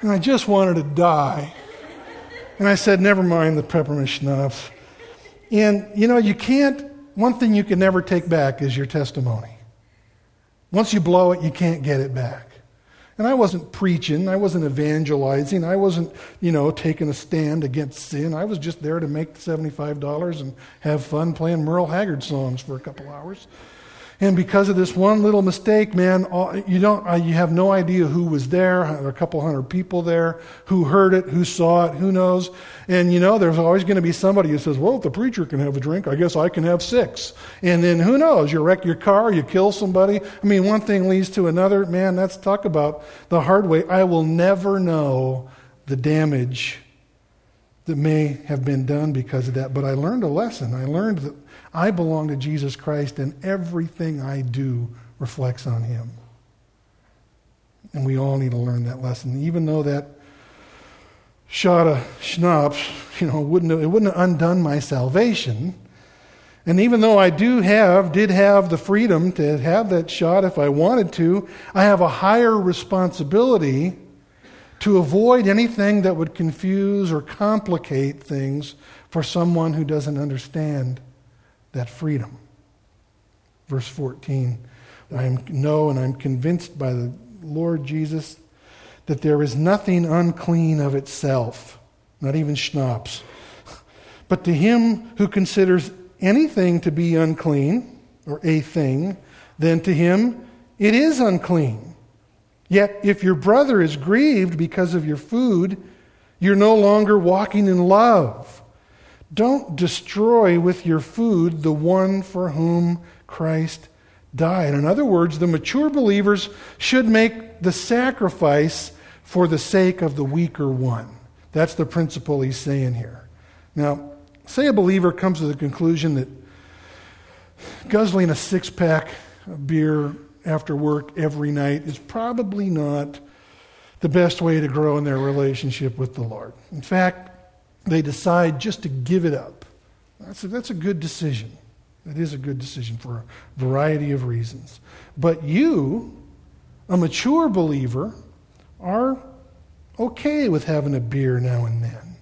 And I just wanted to die. And I said, never mind the peppermint schnapps. And, you know, you can't, one thing you can never take back is your testimony. Once you blow it, you can't get it back. And I wasn't preaching, I wasn't evangelizing, I wasn't, you know, taking a stand against sin. I was just there to make seventy-five dollars and have fun playing Merle Haggard songs for a couple hours. And because of this one little mistake, man, all, you don't, uh, you have no idea who was there. A couple hundred people there, who heard it, who saw it, who knows. And you know, there's always going to be somebody who says, "Well, if the preacher can have a drink, I guess I can have six." And then who knows? You wreck your car, you kill somebody. I mean, one thing leads to another. Man, that's talk about the hard way. I will never know the damage that may have been done because of that. But I learned a lesson. I learned that I belong to Jesus Christ, and everything I do reflects on Him. And we all need to learn that lesson. Even though that shot of schnapps, you know, wouldn't have, it wouldn't have undone my salvation. And even though I do have, did have the freedom to have that shot if I wanted to, I have a higher responsibility to avoid anything that would confuse or complicate things for someone who doesn't understand that freedom. Verse fourteen, I know and I'm convinced by the Lord Jesus that there is nothing unclean of itself, not even schnapps. But to him who considers anything to be unclean, or a thing, then to him it is unclean. Yet if your brother is grieved because of your food, you're no longer walking in love. Don't destroy with your food the one for whom Christ died. In other words, the mature believers should make the sacrifice for the sake of the weaker one. That's the principle he's saying here. Now, say a believer comes to the conclusion that guzzling a six-pack of beer after work every night is probably not the best way to grow in their relationship with the Lord. In fact, they decide just to give it up. That's a, that's a good decision. It is a good decision for a variety of reasons. But you, a mature believer, are okay with having a beer now and then.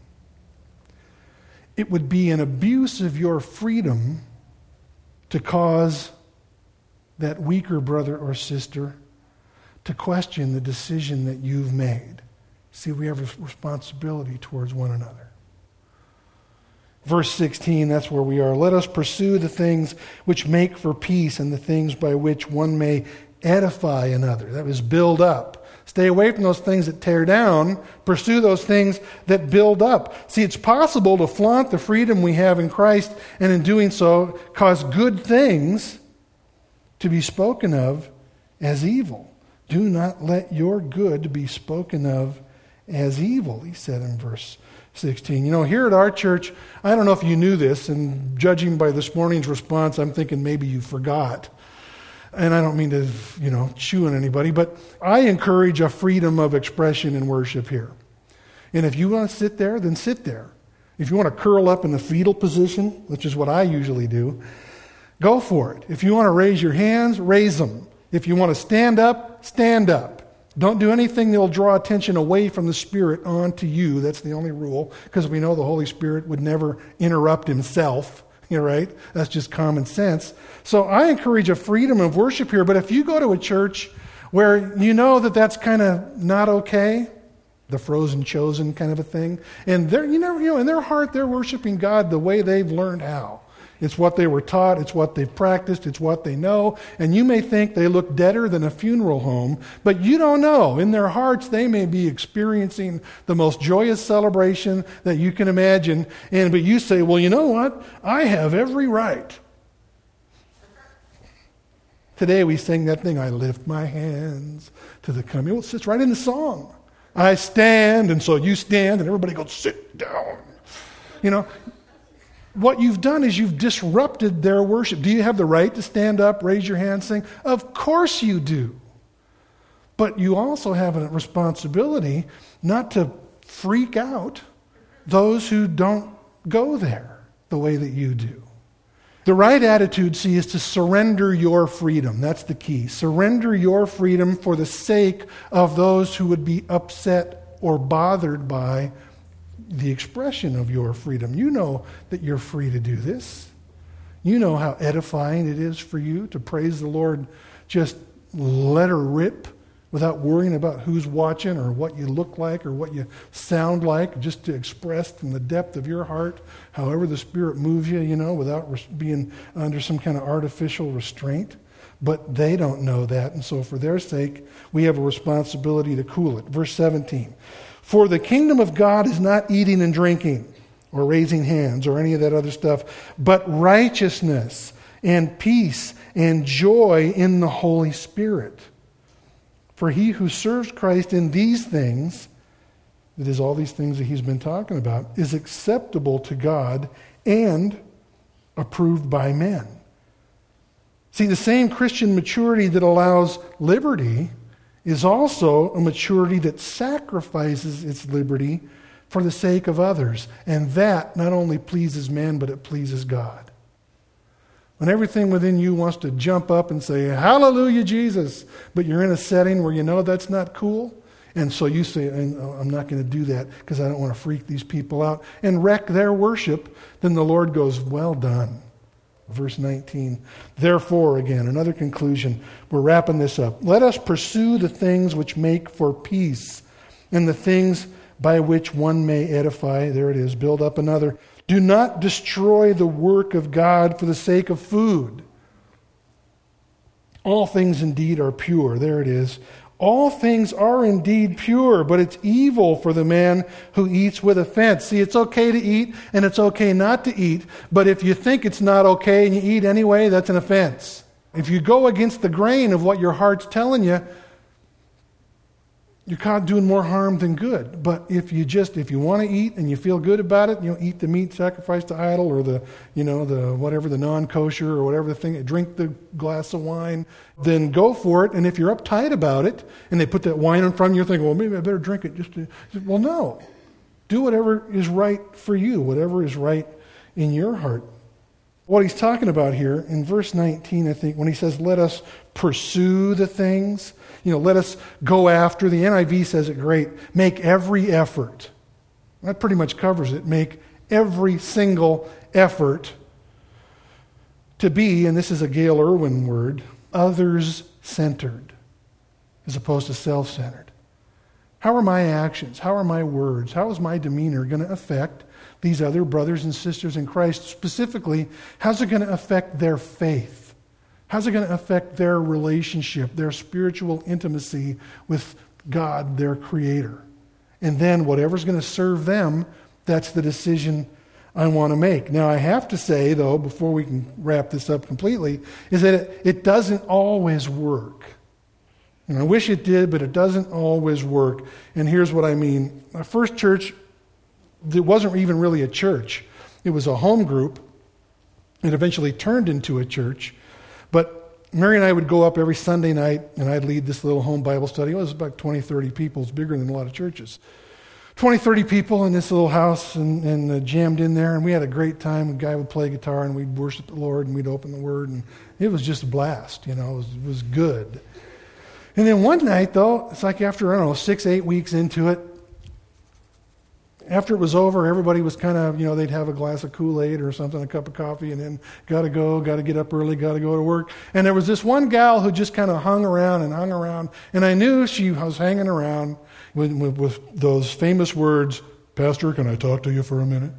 It would be an abuse of your freedom to cause that weaker brother or sister to question the decision that you've made. See, we have a responsibility towards one another. Verse sixteen, that's where we are. Let us pursue the things which make for peace and the things by which one may edify another. That is, build up. Stay away from those things that tear down. Pursue those things that build up. See, it's possible to flaunt the freedom we have in Christ, and in doing so, cause good things to be spoken of as evil. Do not let your good be spoken of as evil, he said in verse sixteen. You know, here at our church, I don't know if you knew this, and judging by this morning's response, I'm thinking maybe you forgot. And I don't mean to, you know, chew on anybody, but I encourage a freedom of expression and worship here. And if you want to sit there, then sit there. If you want to curl up in the fetal position, which is what I usually do, go for it. If you want to raise your hands, raise them. If you want to stand up, stand up. Don't do anything that will draw attention away from the Spirit onto you. That's the only rule, because we know the Holy Spirit would never interrupt himself. You're right? That's just common sense. So I encourage a freedom of worship here, but if you go to a church where you know that that's kind of not okay, the frozen chosen kind of a thing, and they're, you know, you know, in their heart they're worshiping God the way they've learned how. It's what they were taught, it's what they've practiced, it's what they know. And you may think they look deader than a funeral home, but you don't know. In their hearts, they may be experiencing the most joyous celebration that you can imagine. And but you say, well, you know what? I have every right. Today we sing that thing, I lift my hands to the coming. Well, it sits right in the song. I stand, and so you stand, and everybody goes, sit down. You know, what you've done is you've disrupted their worship. Do you have the right to stand up, raise your hand, sing? Of course you do. But you also have a responsibility not to freak out those who don't go there the way that you do. The right attitude, see, is to surrender your freedom. That's the key. Surrender your freedom for the sake of those who would be upset or bothered by the expression of your freedom. You know that you're free to do this. You know how edifying it is for you to praise the Lord, just let her rip without worrying about who's watching or what you look like or what you sound like, just to express from the depth of your heart, however the Spirit moves you, you know, without res- being under some kind of artificial restraint. But they don't know that, and so for their sake, we have a responsibility to cool it. Verse seventeen, for the kingdom of God is not eating and drinking or raising hands or any of that other stuff, but righteousness and peace and joy in the Holy Spirit. For he who serves Christ in these things, that is all these things that he's been talking about, is acceptable to God and approved by men. See, the same Christian maturity that allows liberty is also a maturity that sacrifices its liberty for the sake of others. And that not only pleases man, but it pleases God. When everything within you wants to jump up and say, hallelujah, Jesus, but you're in a setting where you know that's not cool, and so you say, I'm not going to do that because I don't want to freak these people out and wreck their worship, then the Lord goes, well done. Verse nineteen, therefore, again, another conclusion. We're wrapping this up. Let us pursue the things which make for peace and the things by which one may edify, there it is, build up another. Do not destroy the work of God for the sake of food. All things indeed are pure, there it is. All things are indeed pure, but it's evil for the man who eats with offense. See, it's okay to eat and it's okay not to eat, but if you think it's not okay and you eat anyway, that's an offense. If you go against the grain of what your heart's telling you, you're caught doing more harm than good. But if you just, if you want to eat and you feel good about it, you know, eat the meat sacrificed to idol or the, you know, the whatever, the non-kosher or whatever the thing, drink the glass of wine, then go for it. And if you're uptight about it and they put that wine in front of you, you're thinking, well, maybe I better drink it just to, well, no. Do whatever is right for you, whatever is right in your heart. What he's talking about here in verse nineteen, I think, when he says, let us pursue the things, you know, let us go after, the N I V says it great, make every effort. That pretty much covers it. Make every single effort to be, and this is a Gail Irwin word, others-centered as opposed to self-centered. How are my actions, how are my words, how is my demeanor going to affect these other brothers and sisters in Christ? Specifically, how's it going to affect their faith? How's it going to affect their relationship, their spiritual intimacy with God, their Creator? And then whatever's going to serve them, that's the decision I want to make. Now, I have to say, though, before we can wrap this up completely, is that it, it doesn't always work. And I wish it did, but it doesn't always work. And here's what I mean. My first church, it wasn't even really a church. It was a home group. It eventually turned into a church. But Mary and I would go up every Sunday night, and I'd lead this little home Bible study. It was about twenty, thirty people. It's bigger than a lot of churches. twenty, thirty people in this little house and, and uh, jammed in there, and we had a great time. A guy would play guitar, and we'd worship the Lord, and we'd open the Word, and it was just a blast. You know, it was, it was good. And then one night, though, it's like after, I don't know, six, eight weeks into it, after it was over, everybody was kind of, you know, they'd have a glass of Kool-Aid or something, a cup of coffee, and then got to go, got to get up early, got to go to work. And there was this one gal who just kind of hung around and hung around, and I knew she was hanging around with, with, with those famous words, Pastor, can I talk to you for a minute?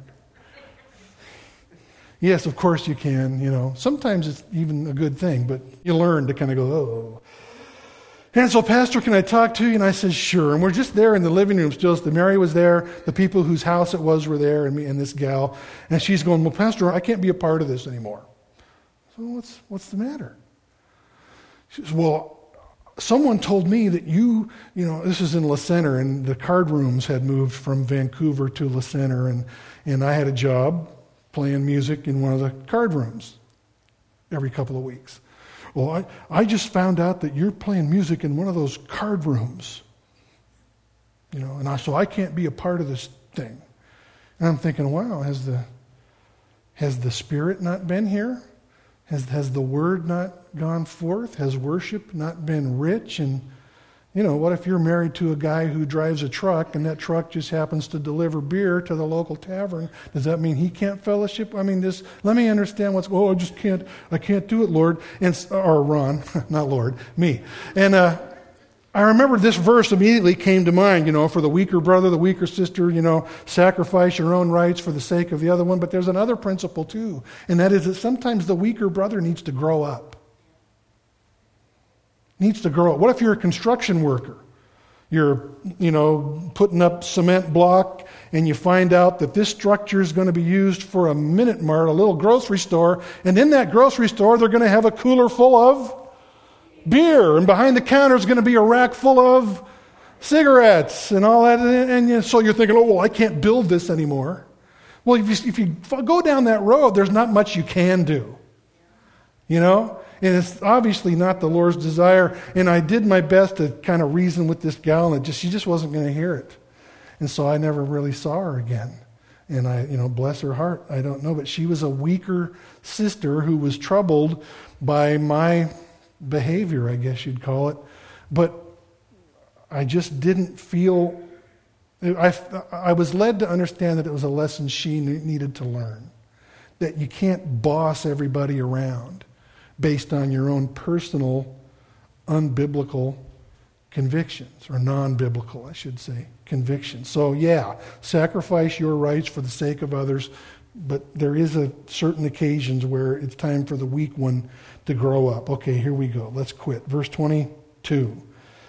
Yes, of course you can, you know. Sometimes it's even a good thing, but you learn to kind of go, oh. And so, Pastor, can I talk to you? And I said, sure. And we're just there in the living room still. So Mary was there. The people whose house it was were there, and me and this gal. And she's going, well, Pastor, I can't be a part of this anymore. So what's what's the matter? She says, well, someone told me that you, you know, this is in Le Center, and the card rooms had moved from Vancouver to Le Center, and, and I had a job playing music in one of the card rooms every couple of weeks. Well, I, I just found out that you're playing music in one of those card rooms. You know, and I, so I can't be a part of this thing. And I'm thinking, wow, has the has the Spirit not been here? Has has the Word not gone forth? Has worship not been rich? And You know, what if you're married to a guy who drives a truck and that truck just happens to deliver beer to the local tavern? Does that mean he can't fellowship? I mean, just let me understand what's, oh, I just can't, I can't do it, Lord. And, or Ron, not Lord, me. And uh, I remember this verse immediately came to mind, you know, for the weaker brother, the weaker sister, you know, sacrifice your own rights for the sake of the other one. But there's another principle too, and that is that sometimes the weaker brother needs to grow up. Needs to grow up. What if you're a construction worker? You're, you know, putting up cement block and you find out that this structure is going to be used for a Minute Mart, a little grocery store, and in that grocery store they're going to have a cooler full of beer, and behind the counter is going to be a rack full of cigarettes and all that, and, and you, so you're thinking, oh, well, I can't build this anymore. Well, if you, if you go down that road, there's not much you can do. You know? And it's obviously not the Lord's desire. And I did my best to kind of reason with this gal, and it just she just wasn't going to hear it. And so I never really saw her again. And I, you know, bless her heart, I don't know. But she was a weaker sister who was troubled by my behavior, I guess you'd call it. But I just didn't feel... I, I was led to understand that it was a lesson she needed to learn. That you can't boss everybody around based on your own personal, unbiblical convictions, or non-biblical, I should say, convictions. So yeah, sacrifice your rights for the sake of others, but there is a certain occasions where it's time for the weak one to grow up. Okay, here we go. Let's quit. Verse twenty-two.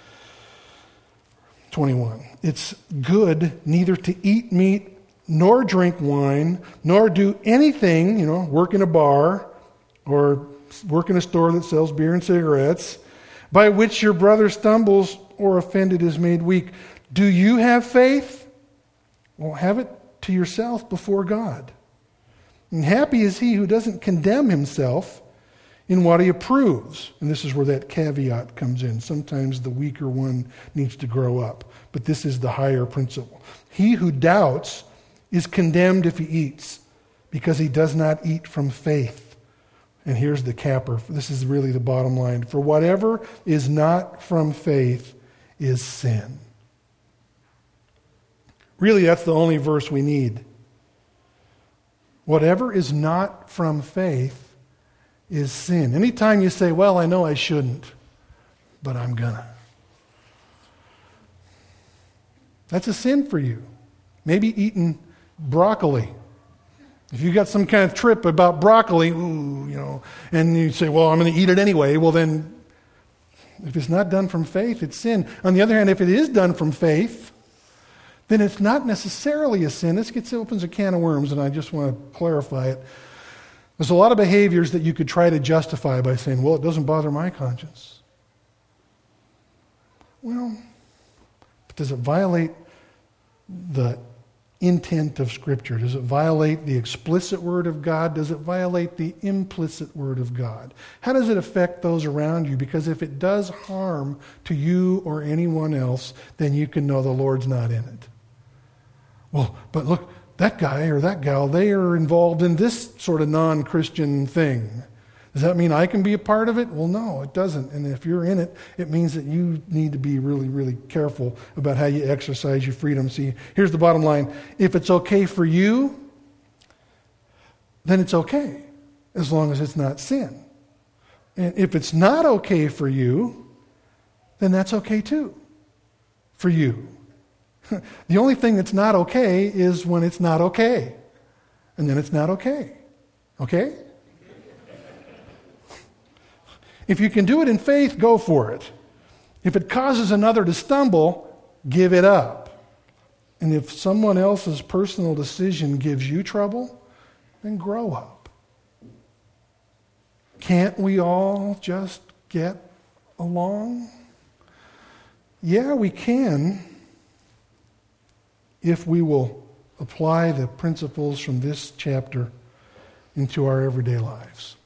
twenty-one. It's good neither to eat meat, nor drink wine, nor do anything, you know, work in a bar, or work in a store that sells beer and cigarettes, by which your brother stumbles or offended is made weak. Do you have faith? Well, have it to yourself before God. And happy is he who doesn't condemn himself in what he approves. And this is where that caveat comes in. Sometimes the weaker one needs to grow up. But this is the higher principle. He who doubts is condemned if he eats, because he does not eat from faith. And here's the capper. This is really the bottom line. For whatever is not from faith is sin. Really, that's the only verse we need. Whatever is not from faith is sin. Anytime you say, well, I know I shouldn't, but I'm gonna. That's a sin for you. Maybe eating broccoli. If you got some kind of trip about broccoli, ooh, you know, and you say, well, I'm going to eat it anyway, well then, if it's not done from faith, it's sin. On the other hand, if it is done from faith, then it's not necessarily a sin. This gets opens a can of worms, and I just want to clarify it. There's a lot of behaviors that you could try to justify by saying, well, it doesn't bother my conscience. Well, but does it violate the intent of Scripture? Does it violate the explicit Word of God? Does it violate the implicit Word of God? How does it affect those around you? Because if it does harm to you or anyone else, then you can know the Lord's not in it. Well, but look, that guy or that gal, they are involved in this sort of non-Christian thing. Does that mean I can be a part of it? Well, no, it doesn't. And if you're in it, it means that you need to be really, really careful about how you exercise your freedom. See, here's the bottom line. If it's okay for you, then it's okay, as long as it's not sin. And if it's not okay for you, then that's okay too, for you. The only thing that's not okay is when it's not okay. And then it's not okay. Okay? If you can do it in faith, go for it. If it causes another to stumble, give it up. And if someone else's personal decision gives you trouble, then grow up. Can't we all just get along? Yeah, we can, if we will apply the principles from this chapter into our everyday lives.